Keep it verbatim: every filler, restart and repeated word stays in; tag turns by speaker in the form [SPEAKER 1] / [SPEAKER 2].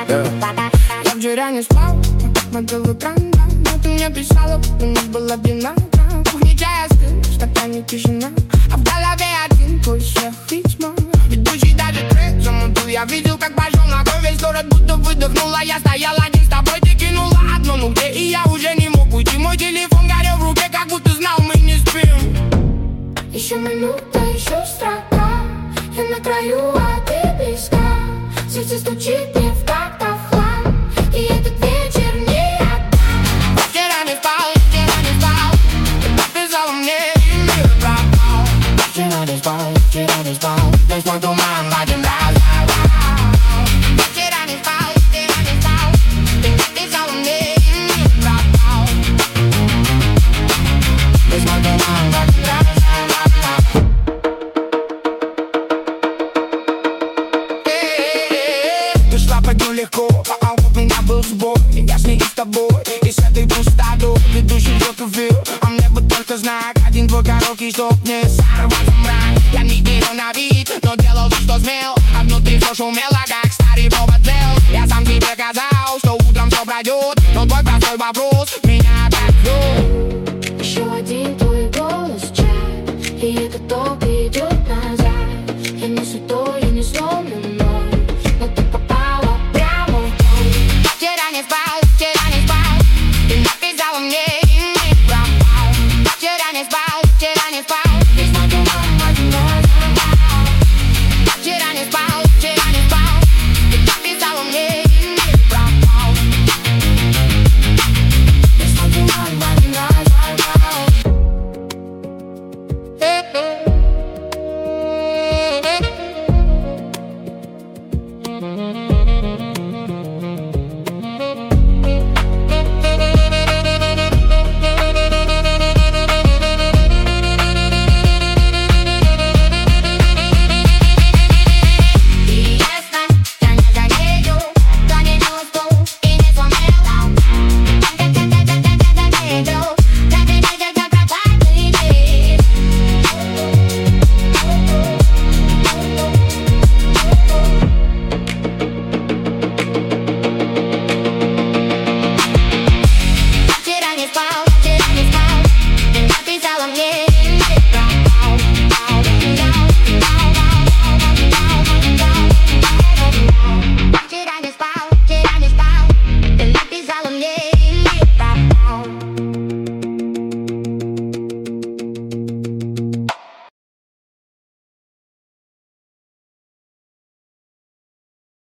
[SPEAKER 1] yeah. Я вчера не спал, смотрел экран, но ты мне писала, у нас была длина. В кухне чая остыл, в стакане тишина, а в голове один твой смех и тьма. Ведущий даже трек замутил, я видел, как пошел на кровь. Весь город будто выдохнула, я стоял один с тобой, ты кинула одно, ну где? И я уже не мог уйти, мой телефон горел в руке, как будто знал, мы не спим.
[SPEAKER 2] Еще минута, еще строка, я на краю, а ты близка. Сердце стучит не в такт, а в хлам, и этот вечер не отдам.
[SPEAKER 1] Вчера не спал, вчера не спал, ты написала мне, и мир пропал. Вчера не спал, вчера не спал, весь мой туман в один раз. Вчера не спал, вчера не спал, ты написала мне, и мир пропал. Весь мой туман в один раз. Пойду легко, а вот меня был сбой. Я с ней и с тобой, и с этой пустотой. Ведущий что-то вел, а мне бы только знак. Один твой короткий, чтоб не сорваться мрак. Я не верю на вид, но делал то, что смел. А внутри все шумело, как старый повод тлел. Я сам тебе казал, что утром все пройдет, но твой простой вопрос